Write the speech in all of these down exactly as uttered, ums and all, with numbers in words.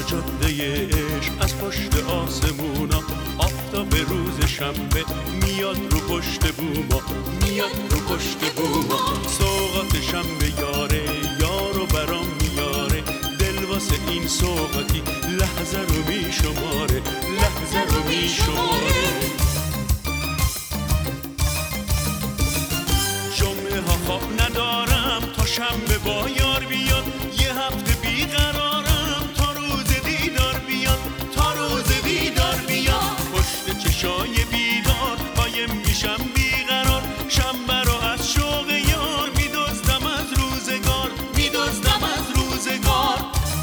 جاده عشق از پشت آسمونا، آفتاب روز شنبه میاد رو پشت بوما، میاد رو پشت بوما. سوغات شنبه یاره یارو برام میاره، دل واسه این سوغاتی لحظه رو میشماره، لحظه رو میشماره. جمعه ها خواب ندارم تا شنبه با یار بیاد، یه هفته بیقرارم تا روز دیدار بیاد، تا روز دیدار بیاد. پشت چشای بیدار قایم میشم بیقرار، شنبه رو از شوق یار میدزدم از روزگار، میدزدم از روزگار.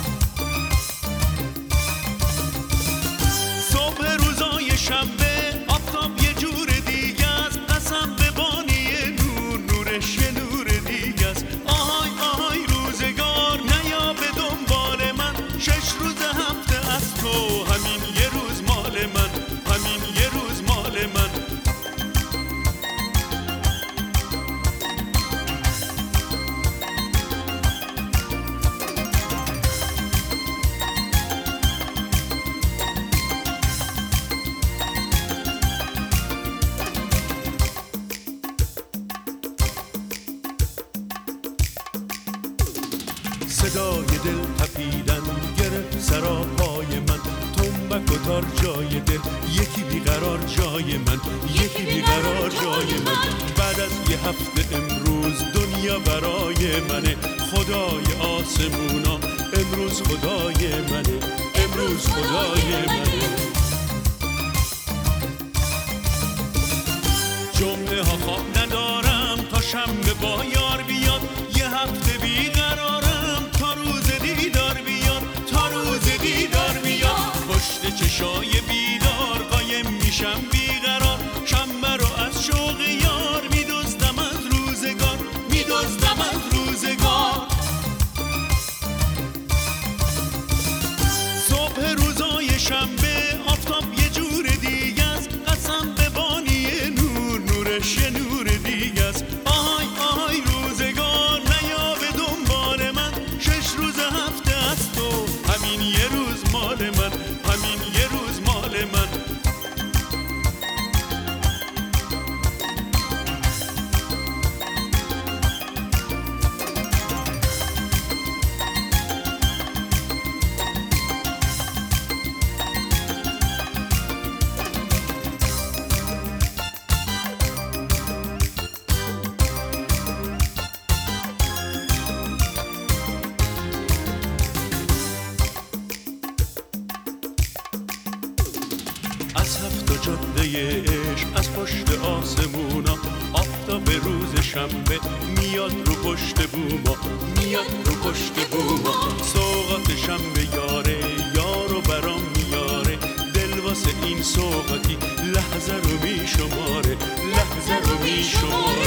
صبح روزای شنبه آفتاب یه جور دیگه است، قسم به بانی نور، نورش یه نور دیگه است. آهای آهای روزگار نیا به دنبال من، شش روز هفته از تو همین یه روز مال من، همین یه روز مال من. صدای دل تپیدن گرفت سراپای من، تنبک و تار جای دل، یکی بیقرار جای من، یکی بیقرار جای من. بعد از یه هفته امروز دنیا برای منه، خدای آسمونا امروز خدای منه، امروز خدای منه. جمعه ها خواب ندارم تا شنبه با یار بیاد، یه هفته بیقرارم تا روز دیدار بیاد، تا روز دیدار بیاد. پشت چشای بیدار قایم میشم بیقرار، شنبه رو از شوق یار میدزدم از روزگار، میدزدم از روزگار. صبح روزای شنبه آفتاب یه جور دیگه است، قسم به بانی نور، نورش یه نور دیگه است. آهای آهای روزگار نیا به دنبال من، شش روز هفته از تو همین یه روز مال من، همین یه روز مال من. از هفت جاده عشق از پشت آسمونا، آفتاب روز شنبه میاد رو پشت بوما، میاد رو پشت بوما. سوغات شنبه یاره یارو برام میاره، دل واسه این سوغاتی لحظه رو میشماره، لحظه رو میشماره.